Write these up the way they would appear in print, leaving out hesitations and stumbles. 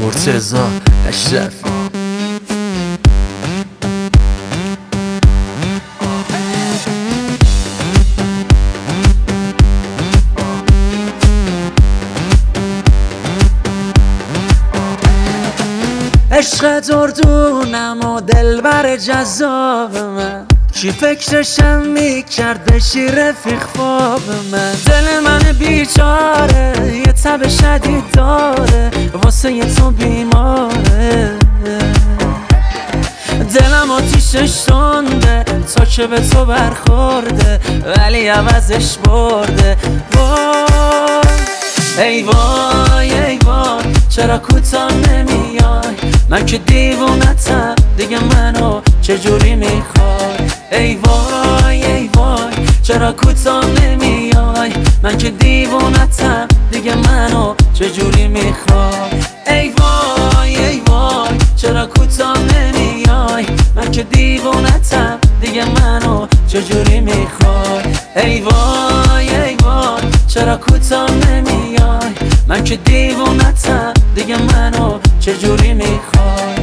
مرتضی اشرفی. عشق دردونم و دلبر جذاب من، کی فکرشم میکرد بشی رفیق خواب من. دل من بیچاره یه تب شدید داره، واسه یه تو بیماره. دلم آتیشش تنده تا که به تو برخورده، ولی عوضش برده. وای ای وای ای وای چرا کوتاه نمیای؟ من که دیوونتم دیگه منو چجوری میخوای؟ ای وای ای وای چرا کوتاه نمیای؟ من که دیوونتم دیگه منو چجوری میخوای؟ ای وای ای وای چرا کوتاه نمیای؟ من که دیوونتم دیگه منو چجوری میخوای؟ ای وای ای وای چرا کوتاه نمیای؟ من که دیوونتم دیگه منو چجوری میخوای؟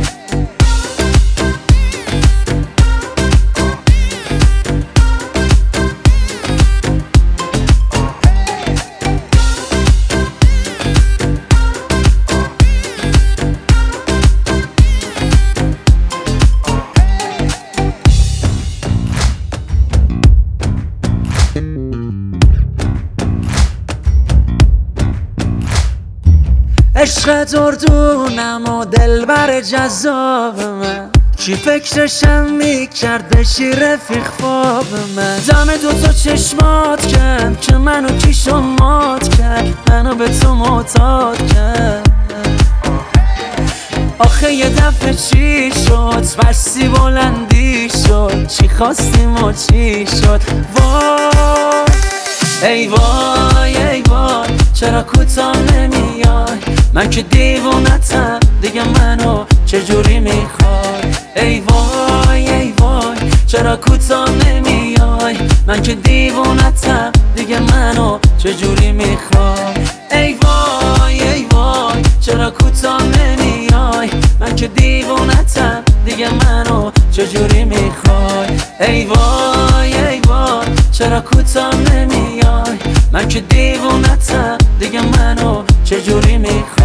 عشق دردونم و دلبر جذاب من، کی فکرشم میکرد بشی رفیق خواب من. دم دوتا چشمات کرد که منو کیشو مات کرد، منو به تو معتاد کرد. آخه یه دفعه چی شد؟ بستی بلندی شد، چی خواستیم و چی شد؟ وای ای وای ای وای چرا کوتاه نمیای؟ من که دیوونتم دیگه منو چجوری میخوای؟ ای وای ای وای چرا کوتاه نمیای؟ من که دیوونتم دیگه منو چجوری میخوای؟ ای وای ای وای چرا کوتاه نمیای؟ من که دیوونتم دیگه منو چجوری میخوای؟ ای وای ای وای چرا کوتاه نمیای؟ من که دیوونتم دیگه منو چجوری میخوای؟